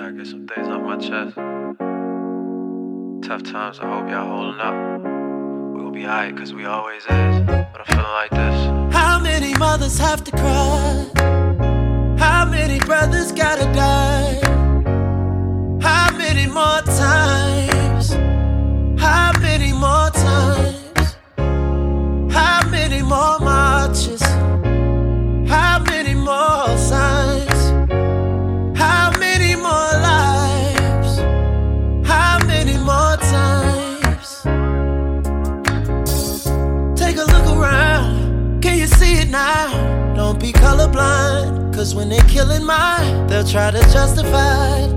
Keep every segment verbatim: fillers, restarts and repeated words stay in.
Gotta get some things off my chest. Tough times, I hope y'all holding up. We gon' be alright, cause we always is. But I'm feeling like this. How many mothers have to cry? How many brothers gotta die? How many more times? How many more times? How many more marches? How many more signs? How many more lives? How many more times? Take a look around, can you see it now? Don't be colorblind, cause when they're killing mine, they'll try to justify it.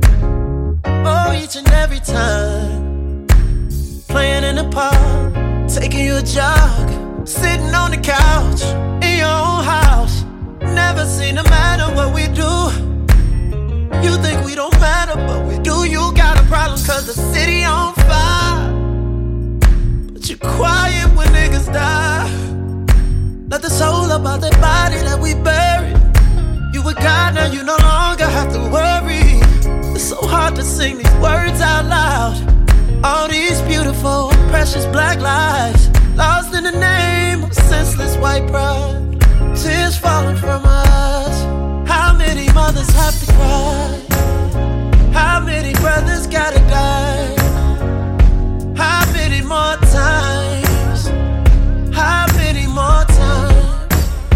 Oh, each and every time, playing in the park, taking you a jog, sitting on the couch, in your own house. Never seem to matter what we do. You think we don't matter, but we do. You got a problem cause the city on fire, but you're quiet when niggas die. Let the soul about that body that we buried. You with God now, you no longer have to worry. It's so hard to sing these words out loud. All these beautiful, precious black lives lost in the name of senseless white pride. Tears falling from us. How many mothers have to cry? How many brothers gotta die? How many more times? How many more times?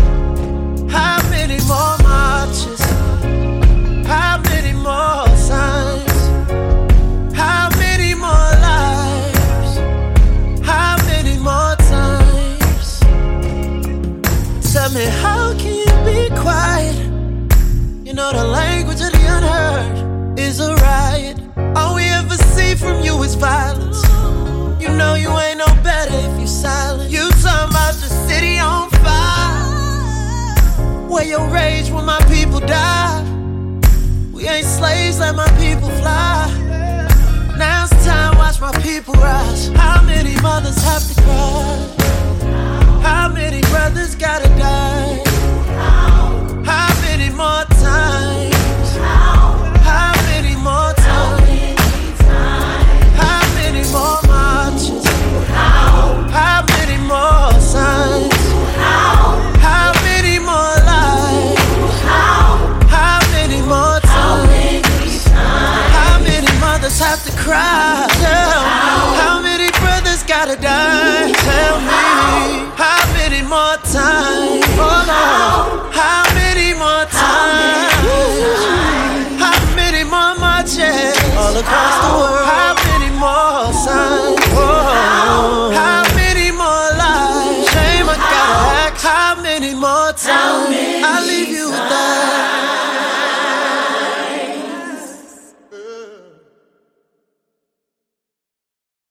How many more marches? How many more signs? How many more lives? How many more times? Tell me, how can you be quiet? You know the language of the unheard is a riot. All we ever see from you is violence. You know you ain't no better if you silent. You talking about the city on fire, where your rage when my people die. We ain't slaves, let my people fly. Now it's time, watch my people rise. How many mothers have to cry? How many brothers gotta die? How many more times? How many more times? How many more marches? How many more signs? How many more lives? How many more times? How many mothers have to cry? Tell me. How many brothers gotta die? Tell me. How many more times? Oh Lord. How many more times? How many more marches all across the world? How many more signs? Oh, how many more lives? Shame I gotta ask. How many more times? I leave you